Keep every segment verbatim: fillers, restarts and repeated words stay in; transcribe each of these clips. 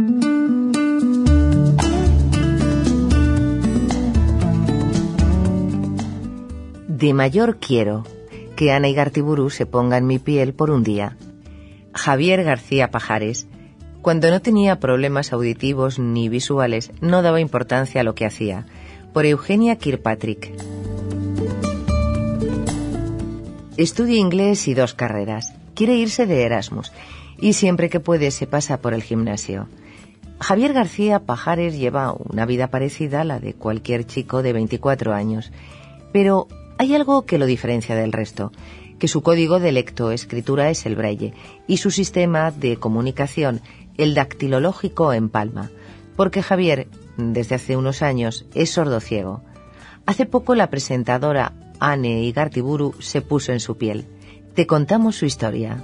De mayor quiero que Ana Igartiburu se ponga en mi piel por un día. Javier García Pajares, cuando no tenía problemas auditivos ni visuales, no daba importancia a lo que hacía. Por Eugenia Kirkpatrick. Estudia inglés y dos carreras. Quiere irse de Erasmus y siempre que puede se pasa por el gimnasio. Javier García Pajares lleva una vida parecida a la de cualquier chico de veinticuatro años, pero hay algo que lo diferencia del resto, que su código de lectoescritura es el braille y su sistema de comunicación el dactilológico en palma, porque Javier, desde hace unos años, es sordociego. Hace poco la presentadora Ane Igartiburu se puso en su piel. Te contamos su historia.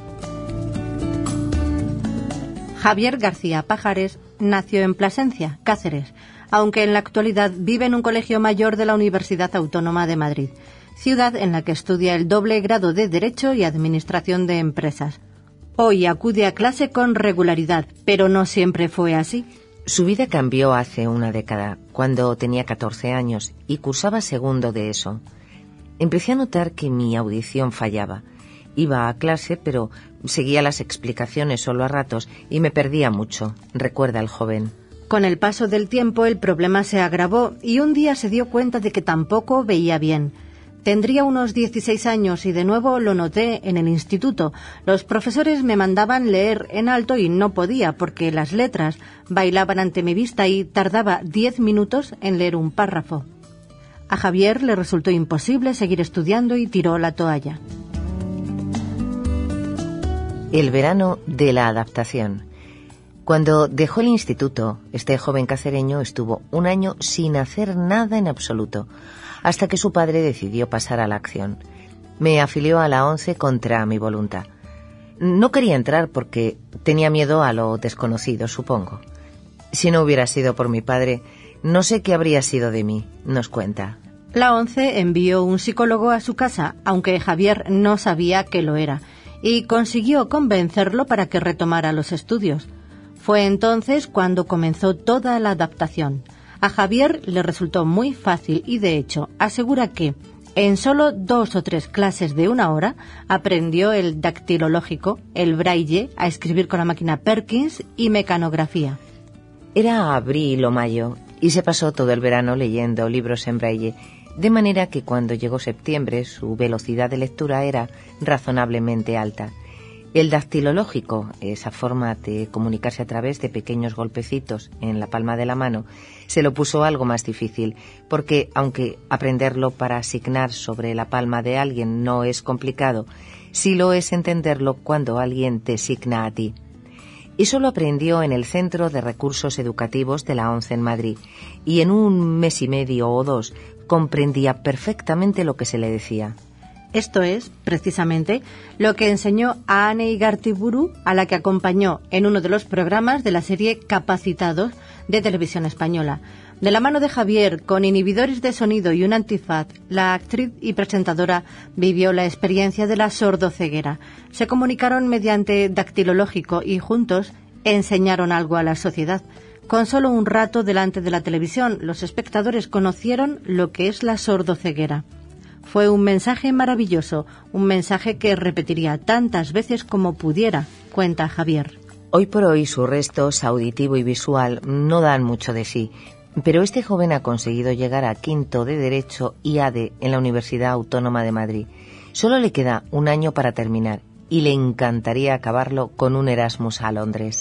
Javier García Pajares nació en Plasencia, Cáceres, aunque en la actualidad vive en un colegio mayor de la Universidad Autónoma de Madrid, ciudad en la que estudia el doble grado de Derecho y Administración de Empresas. Hoy acude a clase con regularidad, pero no siempre fue así. Su vida cambió hace una década, cuando tenía catorce años y cursaba segundo de ESO. Empecé a notar que mi audición fallaba. Iba a clase, pero seguía las explicaciones solo a ratos y me perdía mucho, recuerda el joven. Con el paso del tiempo el problema se agravó y un día se dio cuenta de que tampoco veía bien. Tendría unos dieciséis años y de nuevo lo noté en el instituto. Los profesores me mandaban leer en alto y no podía porque las letras bailaban ante mi vista y tardaba diez minutos en leer un párrafo. A Javier le resultó imposible seguir estudiando y tiró la toalla. El verano de la adaptación. Cuando dejó el instituto, este joven cacereño estuvo un año sin hacer nada en absoluto, hasta que su padre decidió pasar a la acción. Me afilió a la ONCE contra mi voluntad. No quería entrar porque tenía miedo a lo desconocido, supongo. Si no hubiera sido por mi padre, no sé qué habría sido de mí, nos cuenta. La ONCE envió un psicólogo a su casa, aunque Javier no sabía que lo era, y consiguió convencerlo para que retomara los estudios. Fue entonces cuando comenzó toda la adaptación. A Javier le resultó muy fácil y, de hecho, asegura que en solo dos o tres clases de una hora aprendió el dactilológico, el braille, a escribir con la máquina Perkins y mecanografía. Era abril o mayo y se pasó todo el verano leyendo libros en braille, de manera que cuando llegó septiembre su velocidad de lectura era razonablemente alta. El dactilológico, esa forma de comunicarse a través de pequeños golpecitos en la palma de la mano, se lo puso algo más difícil, porque aunque aprenderlo para asignar sobre la palma de alguien no es complicado, sí lo es entenderlo cuando alguien te signa a ti. Eso lo aprendió en el Centro de Recursos Educativos de la ONCE en Madrid, y en un mes y medio o dos comprendía perfectamente lo que se le decía. Esto es, precisamente, lo que enseñó a Ane Igartiburu, a la que acompañó en uno de los programas de la serie Capacitados de Televisión Española. De la mano de Javier, con inhibidores de sonido y un antifaz, la actriz y presentadora vivió la experiencia de la sordoceguera. Se comunicaron mediante dactilológico y juntos enseñaron algo a la sociedad. Con solo un rato delante de la televisión, los espectadores conocieron lo que es la sordoceguera. Fue un mensaje maravilloso, un mensaje que repetiría tantas veces como pudiera, cuenta Javier. Hoy por hoy sus restos auditivo y visual no dan mucho de sí, pero este joven ha conseguido llegar a quinto de Derecho y A D E en la Universidad Autónoma de Madrid. Solo le queda un año para terminar y le encantaría acabarlo con un Erasmus a Londres.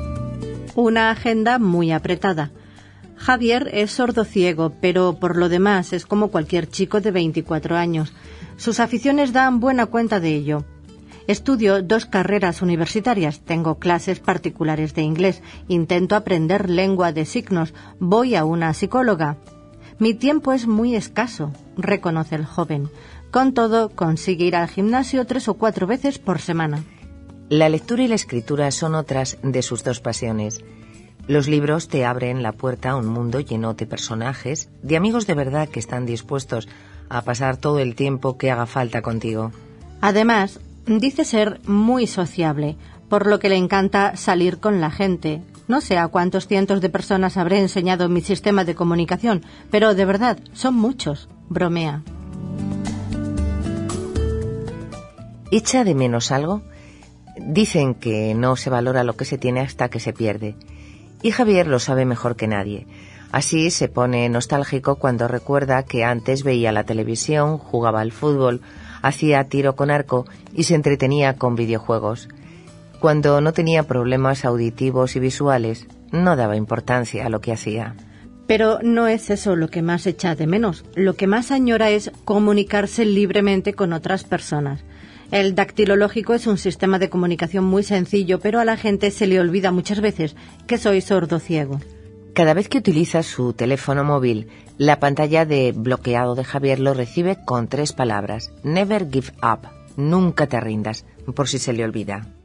Una agenda muy apretada. Javier es sordociego, pero por lo demás es como cualquier chico de veinticuatro años. Sus aficiones dan buena cuenta de ello. Estudio dos carreras universitarias, tengo clases particulares de inglés, intento aprender lengua de signos, voy a una psicóloga. Mi tiempo es muy escaso, reconoce el joven. Con todo, consigue ir al gimnasio tres o cuatro veces por semana. La lectura y la escritura son otras de sus dos pasiones. Los libros te abren la puerta a un mundo lleno de personajes, de amigos de verdad que están dispuestos a pasar todo el tiempo que haga falta contigo. Además, dice ser muy sociable, por lo que le encanta salir con la gente, No sé a cuántos cientos de personas habré enseñado mi sistema de comunicación, pero de verdad, son muchos, bromea. ¿Echa de menos algo? Dicen que no se valora lo que se tiene hasta que se pierde. Y Javier lo sabe mejor que nadie. Así se pone nostálgico cuando recuerda que antes veía la televisión, jugaba al fútbol, hacía tiro con arco y se entretenía con videojuegos. Cuando no tenía problemas auditivos y visuales, no daba importancia a lo que hacía. Pero no es eso lo que más echa de menos. Lo que más añora es comunicarse libremente con otras personas. El dactilológico es un sistema de comunicación muy sencillo, pero a la gente se le olvida muchas veces que soy sordo-ciego. Cada vez que utiliza su teléfono móvil, la pantalla de bloqueado de Javier lo recibe con tres palabras. Never give up. Nunca te rindas, por si se le olvida.